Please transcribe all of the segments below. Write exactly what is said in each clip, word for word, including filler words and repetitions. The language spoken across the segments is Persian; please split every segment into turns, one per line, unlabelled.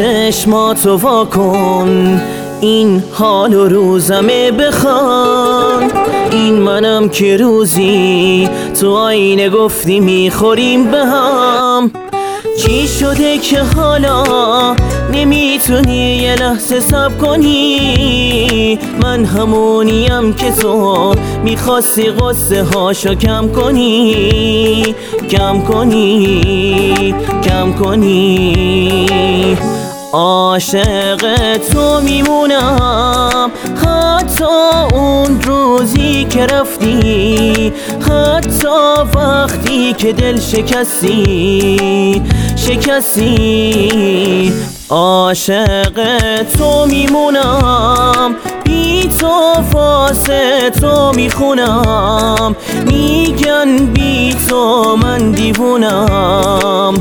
چشماتو وا کن، این حال و روزمه بخوان. این منم که روزی تو آینه گفتی میخوریم به هم. چی شده که حالا نمیتونی یه لحظه صبر کنی؟ من همونیم که تو میخواستی قصه هاشو کم کنی، کم کنی، کم کنی. عاشق تو میمونم حتی اون روزی که رفتی، حتی وقتی که دل شکستی، شکستی. عاشق تو میمونم، بی تو واسه تو میخونم. میگن بی تو من دیوونم،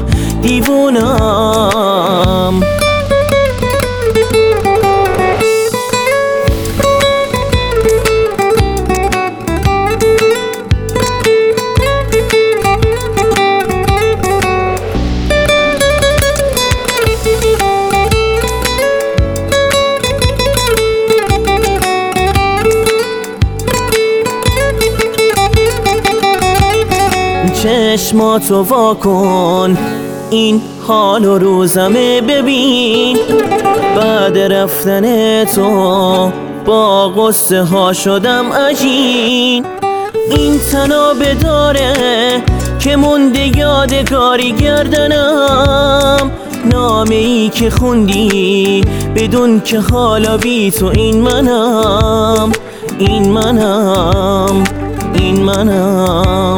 دیوونم. چشماتو وا کن، این حال و روزمه ببین. بعد رفتن تو با قصه ها شدم عجین. این تنابه داره که مونده یادگاری گردنم. نامه ای که خوندی بدون که حالا بی تو این منم، این منم، این منم.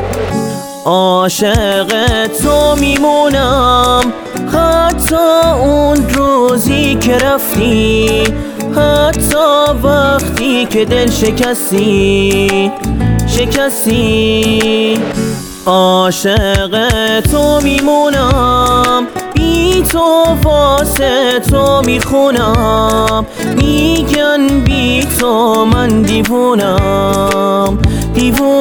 عاشق تو میمونم حتی اون روزی که رفتی، حتی وقتی که دل شکستی، شکستی. عاشق تو میمونم، بی تو واسه تو میخونم. میگن بی تو من دیوونم، دیوونم.